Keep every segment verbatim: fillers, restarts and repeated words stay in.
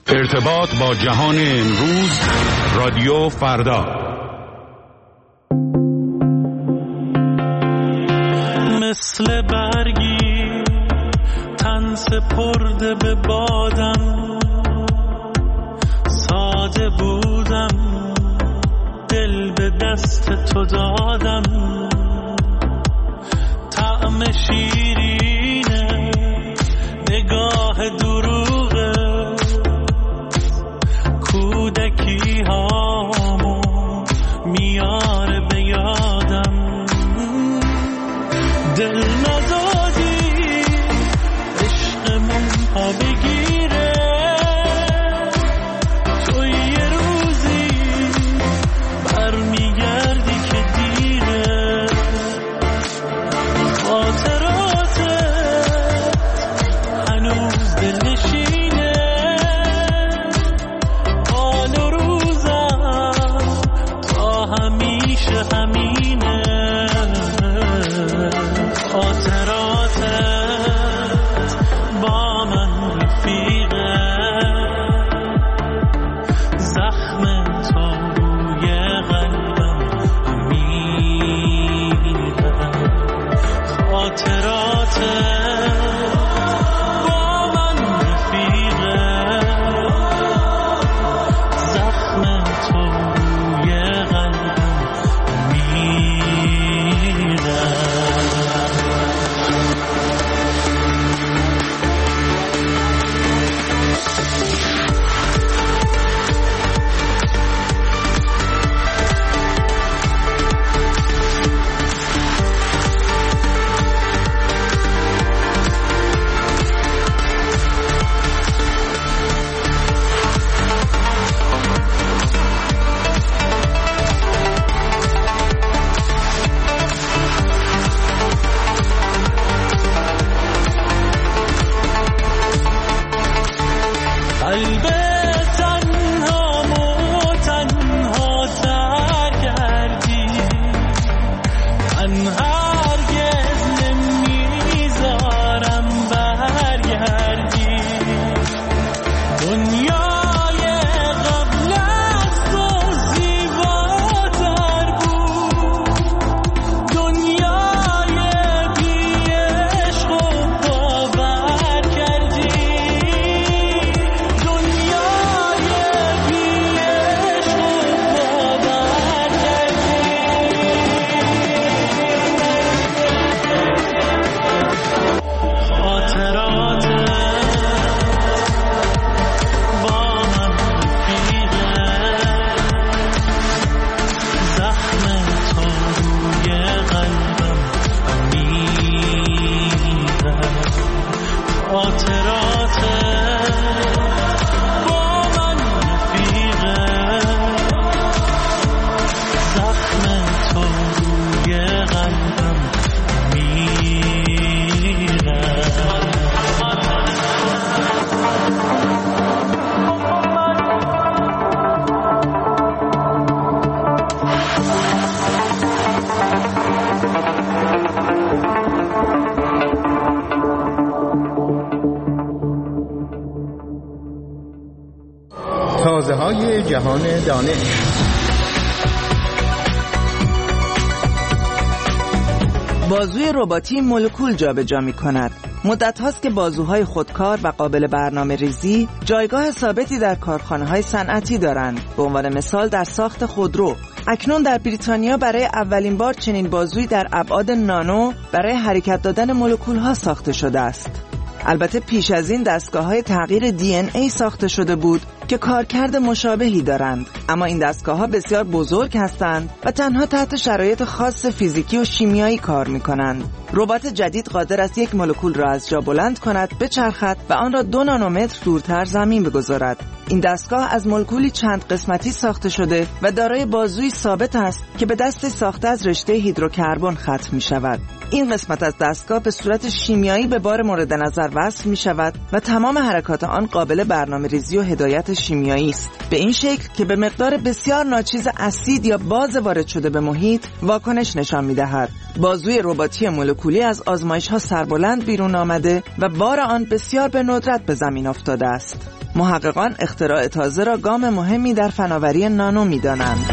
ارتباط با جهان امروز، رادیو فردا. مثل برگی تن سپرده به بادم، ساده بودم دل به دست تو دادم، طعم شیرینه نگاه دروغه، کودکی هامو میاره به یادم، دل ندادی عشقمون ها بگیره، تو یه روزی برمیگردی که دیره، خاطراتت هنوز دلنشینه، حال و روزم تا همیشه همینه، خاطراتت با من رفیقه، زخم تو روی قلبم میره، خاطراتت با من رفیقه، زخم تو روی قلبم میره. قلب تنهامو تنها تر کردی، من هرگز نمیذارم برگردی، دنیای قبل از تو زیباتر بود، دنیای بی عشق و باور کردی، تازه های جهان دانش. بازوی رباتی مولکول جابجا می‌کند. مدت هاست که بازوهای خودکار و قابل برنامه ریزی جایگاه ثابتی در کارخانه‌های صنعتی دارند. به عنوان مثال در ساخت خودرو، اکنون در بریتانیا برای اولین بار چنین بازویی در ابعاد نانو برای حرکت دادن مولکول‌ها ساخته شده است. البته پیش از این دستگاه‌های تغییر دی ان ای ساخته شده بود که کارکرد مشابهی دارند، اما این دستگاه‌ها بسیار بزرگ هستند و تنها تحت شرایط خاص فیزیکی و شیمیایی کار می‌کنند. ربات جدید قادر است یک مولکول را از جا بلند کند، بچرخد و آن را دو نانومتر دورتر زمین بگذارد. این دستگاه از مولکولی چند قسمتی ساخته شده و دارای بازوی ثابت است که به دست ساخته از رشته هیدروکربن ختم می‌شود. این قسمت از دستگاه به صورت شیمیایی به بار مورد نظر وصل می‌شود و تمام حرکات آن قابل برنامه‌ریزی و هدایت شیمیایی است، به این شکل که به مقدار بسیار ناچیز اسید یا باز وارد شده به محیط واکنش نشان می‌دهد. بازوی رباتی مولکولی از آزمایش‌ها سربلند بیرون آمده و بار آن بسیار به ندرت به زمین افتاده است. محققان اختراع تازه را گام مهمی در فناوری نانو می‌دانند.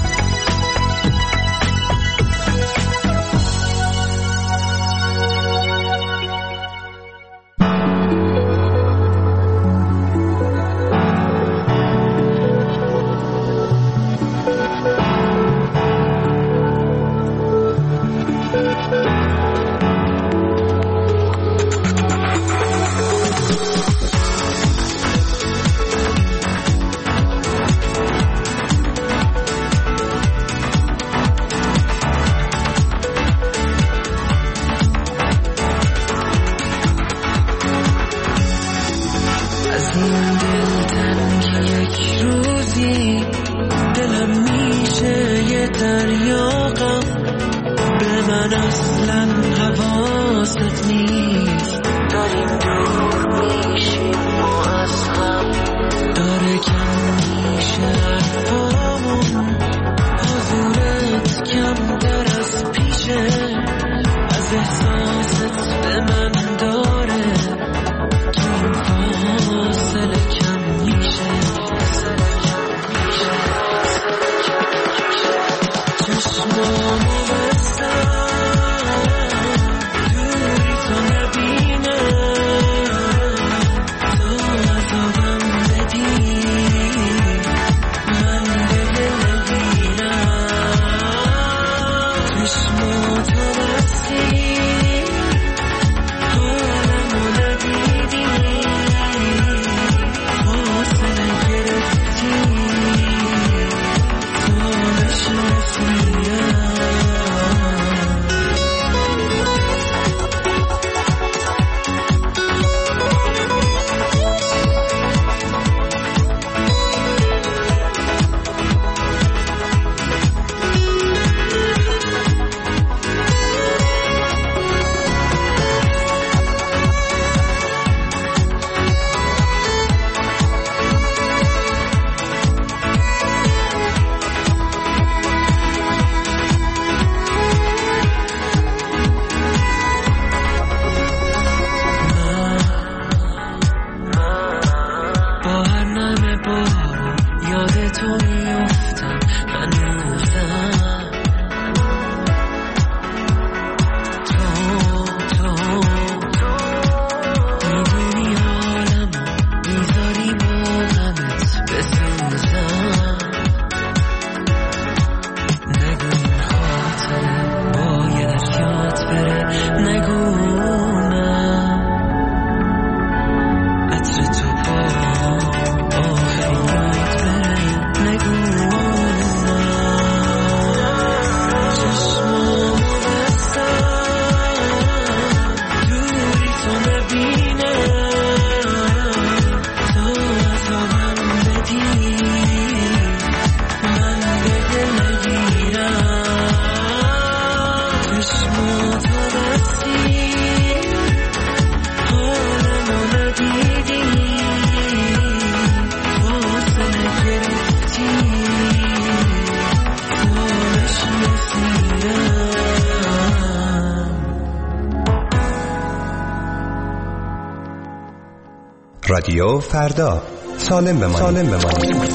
رادیو فردا، سالم بمانید. سالم بمانید.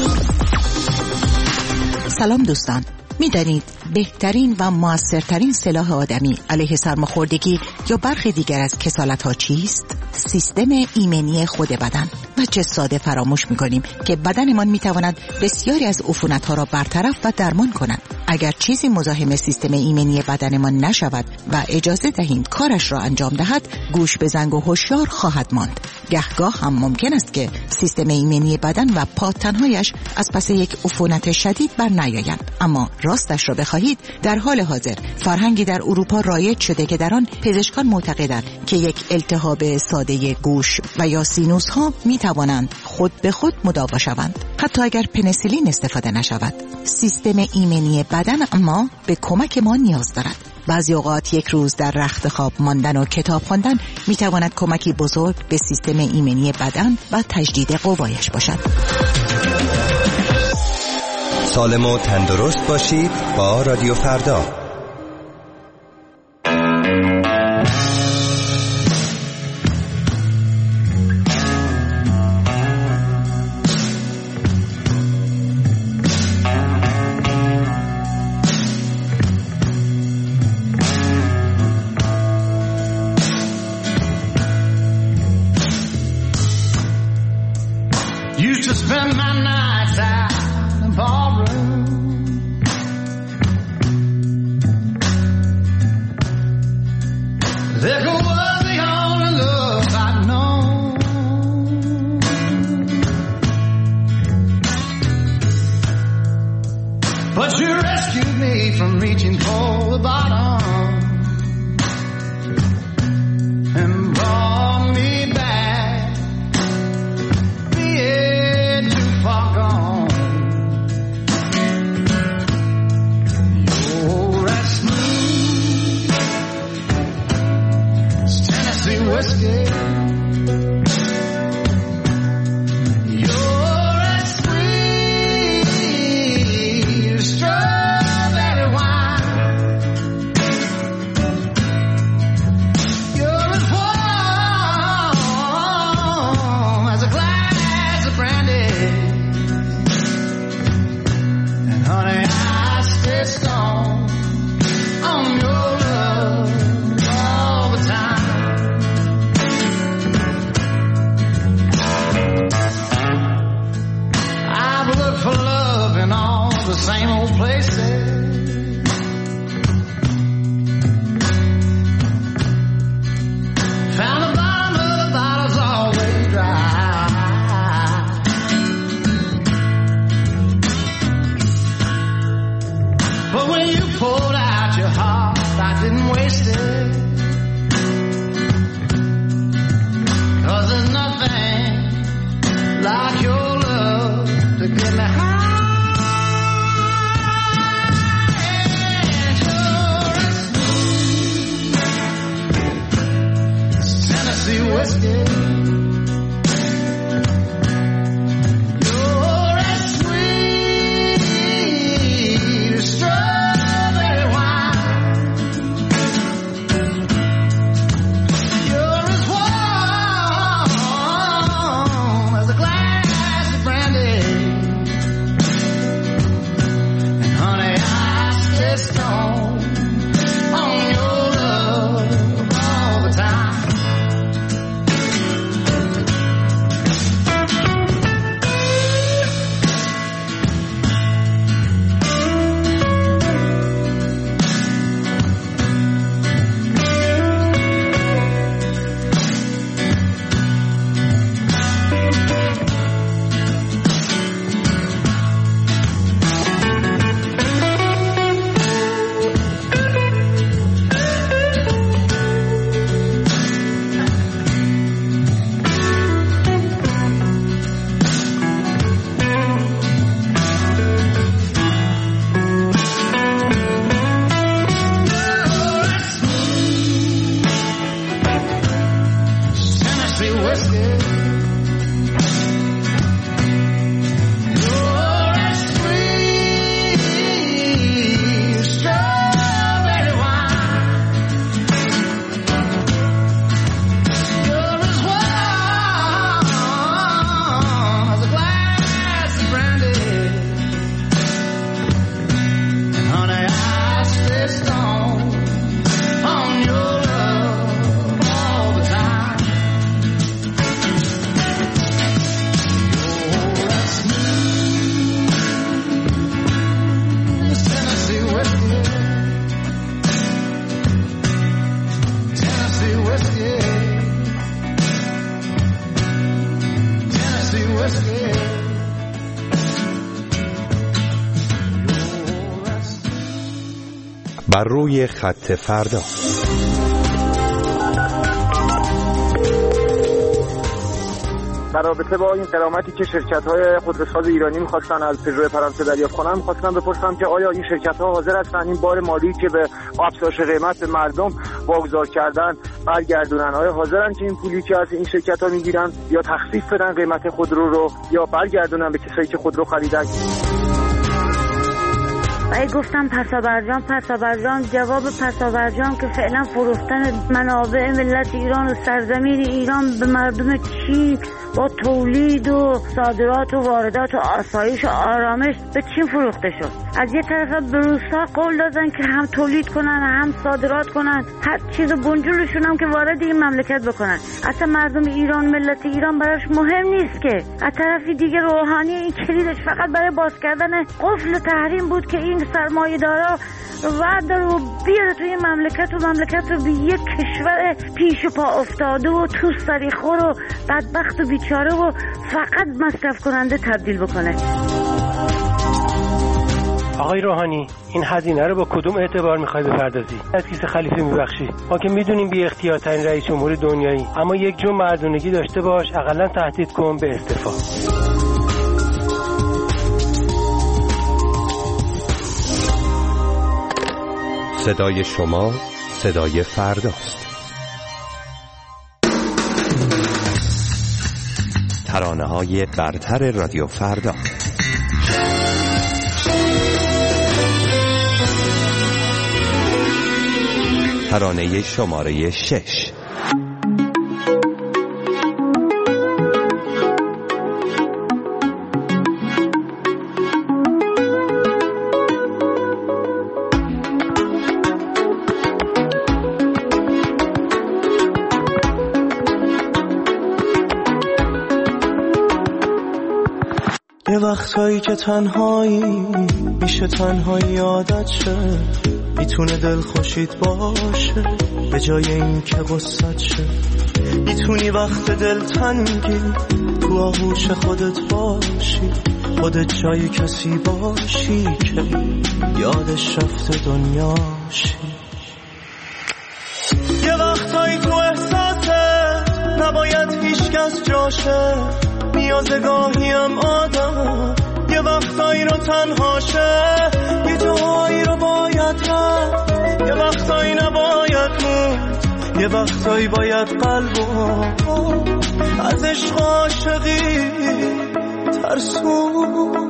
سلام دوستان، می‌دانید بهترین و موثرترین سلاح آدمی علیه سرماخوردگی یا برخی دیگر از کسالت‌ها چیست؟ سیستم ایمنی خود بدن. و چه ساده فراموش می‌کنیم که بدنمان می‌تواند بسیاری از عفونت‌ها را برطرف و درمان کند. اگر چیزی مزاحم سیستم ایمنی بدنمان نشود و اجازه دهیم کارش را انجام دهد، گوش به زنگ و هوشیار خواهد ماند. گهگاه هم ممکن است که سیستم ایمنی بدن و پاتن‌هایش از پس یک عفونت شدید بر نیایند. اما راستش را بخواهید، در حال حاضر فرهنگی در اروپا رایج شده که در آن پزشکان معتقدند که یک التهاب ساده گوش و یا سینوس ها می توانند خود به خود مداوا شوند، حتی اگر پنیسیلین استفاده نشود. سیستم ایمنی بدن اما به کمک ما نیاز دارد. بعضی اوقات یک روز در رخت خواب ماندن و کتاب خواندن می تواند کمکی بزرگ به سیستم ایمنی بدن و تجدید قوایش باشد. سالم و تندرست باشید با رادیو فردا. Used to spend my nights out in the ballroom. Liquor was the only love I'd known. But you rescued me from reaching for the bottom and brought me back, being too far gone. You're as smooth as Tennessee whiskey. You're as sweet as strawberry wine. You're as warm as a glass of brandy. And honey, I stay strong on your love all the time. I've looked for love in all the same old places. Found the bottom of the bottle's always dry. But when you pulled out your heart, I didn't waste it. 'Cause there's nothing like your love to get me high. And you're as smooth as Tennessee whiskey. You're as sweet as strawberry wine. You're as warm as a glass of brandy. And honey, I stay strong on your love all the time. Tennessee whiskey. You're as sweet as strawberry wine. You're as warm as a glass of brandy. And honey, I stay strong on your love all the time. You're as smooth as Tennessee whiskey. Tennessee whiskey. Tennessee whiskey. You're as بر روی خط فردا. در رابطه با این غرامتی که شرکت‌های خودروساز ایرانی می‌خواستن از پژو فرانسه دریافت کنن، می‌خواستم بپرسم که آیا این شرکت‌ها حاضر هستن این بار مالی که به افزایش قیمت به مردم واگذار کردن برگردونن؟ آیا حاضرن که این پولی که از این شرکت‌ها می‌گیرن یا تخفیف بدن قیمت خودرو رو یا برگردونن به کسایی که خودرو خریدن؟ ای گفتم پسابرجام پسابرجام جواب پسابرجام که فعلا فروختن منابع ملت ایران و سرزمین ایران به مردم چی با تولید و صادرات و واردات و آسایش و آرامش به چین فروخته شد. از یه طرف به روسا قول دادن که هم تولید کنن هم صادرات کنن، هر چیز بنجلشون هم که وارد این مملکت بکنن. اصلا مردم ایران، ملت ایران براش مهم نیست که. از طرفی دیگه روحانی این کلیدش فقط برای باز کردن قفل تحریم بود که این سرمایه‌دارا وعده رو بیاره توی مملکت و مملکت رو به یک کشور پیش و پا افتاده و تو سریخور و بدبخت و بیچاره و فقط مصرف کننده تبدیل بکنه. آقای روحانی، این هزینه رو با کدوم اعتبار میخوای بپردازی؟ از کیسه خلیفه میبخشی؟ ما که میدونیم بی اختیارترین رئیس جمهور دنیایی، اما یک جو مردونگی داشته باش، اقلا تهدید کن به استعفا. صدای شما صدای فرداست. ترانه‌های برتر رادیو فردا. ترانه شماره شش. یه وقتایی که تنهایی میشه تنهایی عادت شه، میتونه دل خوشید باشه به جای این که غصت شه. میتونی وقت دل تنگی تو آغوش خودت باشی، خودت جای کسی باشی که یادش رفته دنیاشی. یه وقتایی تو احساسه نباید هیچ کس جاشه، نیازگاهی هم آدم یه وقتایی رو تنهاشه، یه جایی رو باید رفت، یه وقتایی نباید موند، یه وقتایی باید قلبو از عشق عاشقی ترسوند.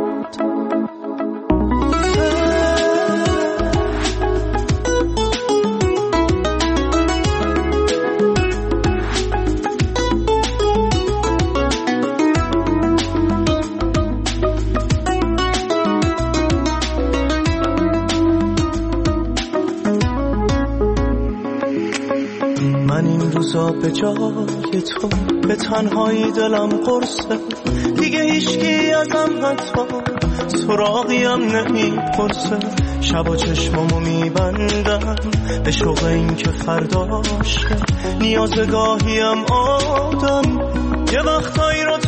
به جای تو به تنهایی دلم قرصه، دیگه هیچکی ازم حتی سراغیم نمیپرسه. شب چشمامو میبندم به شوق این که فرداشه، نیازگاهیم آدم یه وقتایی رو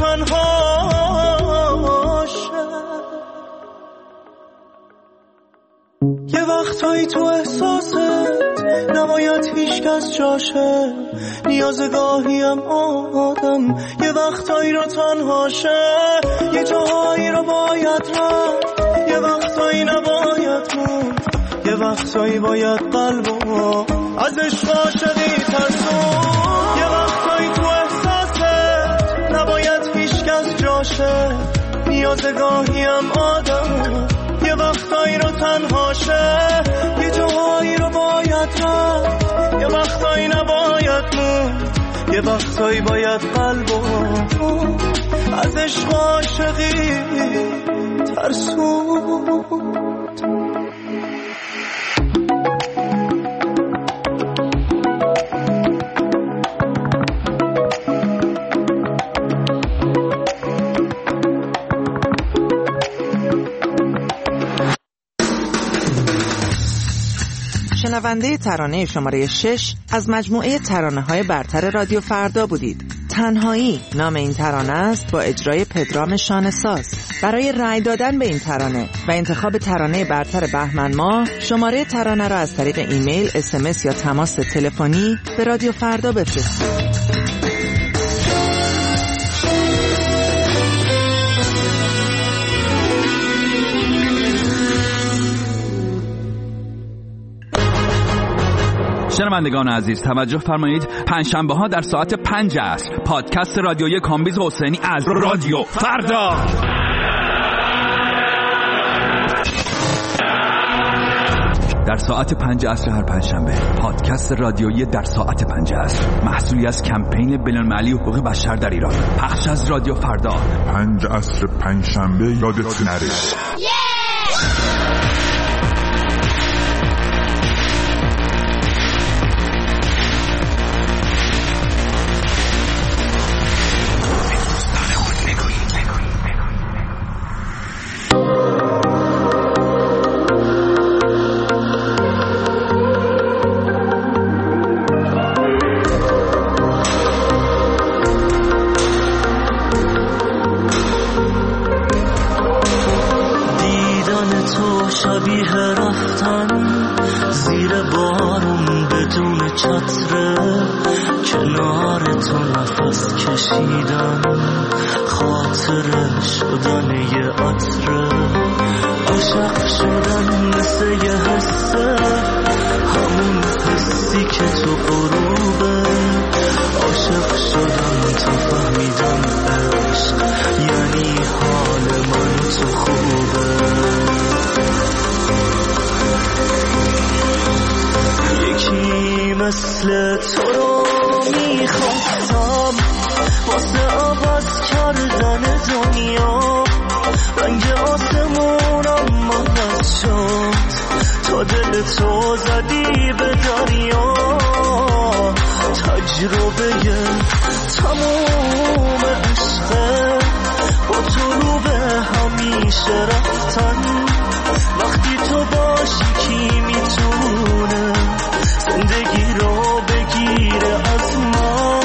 تنهاشه. یه وقتایی تو احساسه نباید هیچ کس جاشه، نیازگاهیم آدم یه وقتایی رو تنهاشه، یه جاهایی رو باید رفت، یه وقتایی نباید موند، یه وقتایی باید قلبو از عشق عاشقی ترسون. یه وقتایی تو احساسه نباید هیچ کس جاشه، نیازگاهیم آدم یه وقتایی رو تنهاشه، یه جاهایی رو باید رفت، یه وقتایی نباید موند، یه وقتایی باید قلبو از عشق عاشقی ترسوند. شنونده ترانه شماره شش از مجموعه ترانه‌های برتر رادیو فردا بودید. تنهایی نام این ترانه است با اجرای پدرام شانه‌ساز. برای رأی دادن به این ترانه و انتخاب ترانه برتر بهمن ماه شماره ترانه را از طریق ایمیل، اس ام اس یا تماس تلفنی به رادیو فردا بفرستید. شنوندگان عزیز توجه فرمایید، پنجشنبه ها در ساعت پنج عصر پادکست رادیویی کامبیز حسینی از رادیو فردا. در ساعت پنج عصر هر پنجشنبه. پادکست رادیویی در ساعت پنج عصر، محصولی از کمپین بین‌المللی حقوق بشر در ایران. پخش از رادیو فردا. پنج عصر پنجشنبه یادت نره. شبیه رفتن زیر بارون بدون چتره، کنار تو نفس کشیدن، خاطره شدن یه عطره، عاشق شدن مثل یه حسه، همون حسی که تو غروبه، عاشق شدن تو فهمیدم عشق یعنی حال من تو خوبه. یکی مثل تو رو میخواستم واسه عوض کردن دنیا، رنگ آسمونم عوض شد تا دل تو زدی به دریا، تجربه تموم عشقه با تو رو به همیشه رفتن، وقتی تو باشی کی میتونه زندگی رو بگیره از من.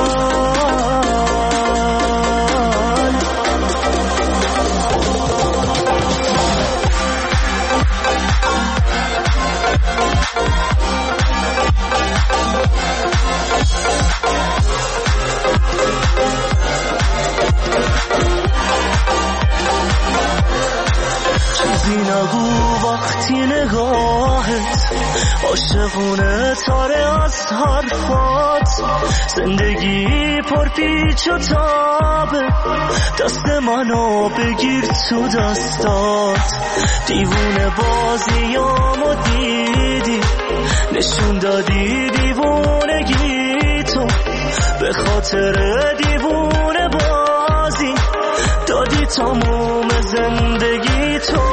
چیزی نگو وقتی نگاهت عاشقونه تاره از حرفات، زندگی پر پیچ و تابه، دست منو بگیر تو دستات، دیوونه بازیامو دیدی، نشون دادی دیوونگی تو، به خاطر دیوونه بازی دادی تموم زندگی تو.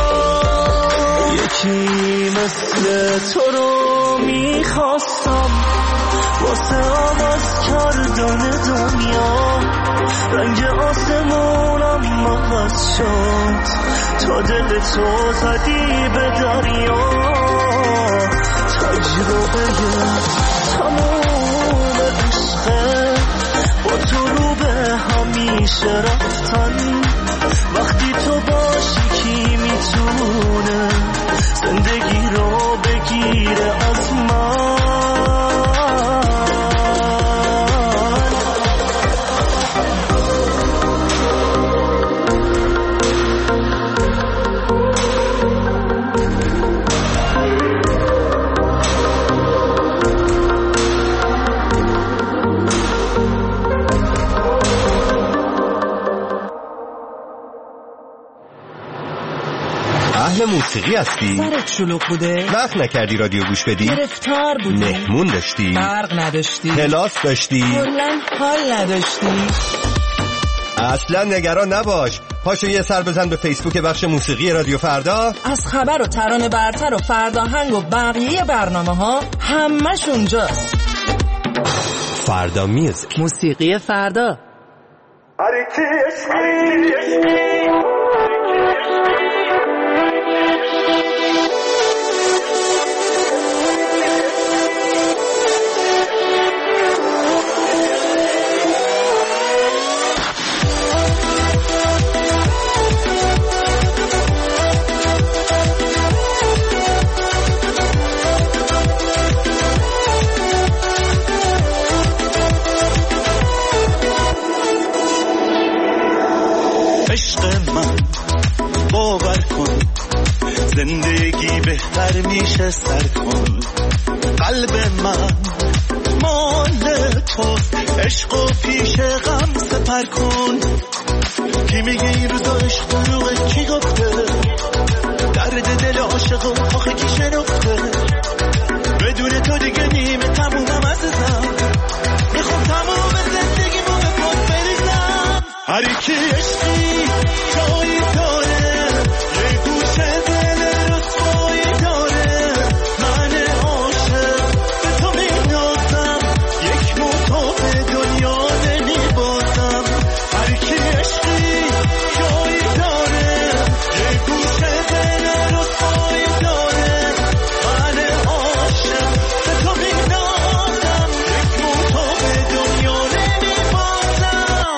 یکی مثل تو رو میخواستم واسه عوض کردن دنیا، رنگ آسمونم عوض شد تا دل تو زدی به دریا، تجربه تموم عشقه با تو رو به همیشه رفتن، وقتی تو باشی کی میتونه زندگی رو بگیره از من. اهل موسیقی هستی؟ سرت شلوغ بوده؟ وقت نکردی رادیو گوش بدی؟ گرفتار بودی؟ مهمون داشتی؟ برق نداشتی؟ کلاس داشتی؟ کلاً حال نداشتی؟ اصلا نگران نباش، پاشو یه سر بزن به فیسبوک بخش موسیقی رادیو فردا، از خبر و ترانه برتر و فرداهنگ و بقیه برنامه ها همش اونجاست. فردا میوزیک، موسیقی فردا. زندگی بهتر میشه سر کن، قلب من مال تو، عشق و پیش غم سپر کن، کی میگه این روزا عشق دروغه، کی گفته در درد دل عاشق آخه کی شناخته بدون تو دیگه نیمه تمومم عزیزم میخوام تموم زندگیمو به پات بریزم هر کی عشقی جایی داره یه گوشه دل رسوایی داره من عاشق به تو می‌نازم یک موتا به دنیا نمیبازم هر کی عشقی جایی داره یه گوشه دل رسوایی داره من عاشق به تو می‌نازم یک موتا به دنیا نمیبازم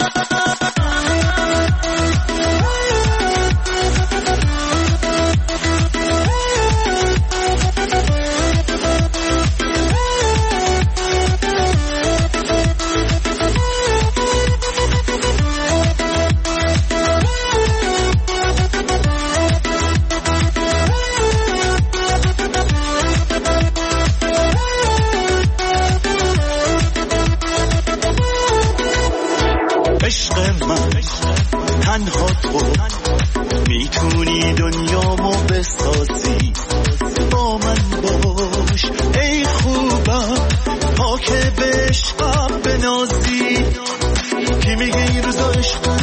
عشق من تنها تو میتونی دنیامو بسازی با من باش ای خوبم تا که به عشقم بنازی کی میگه این روزا عشق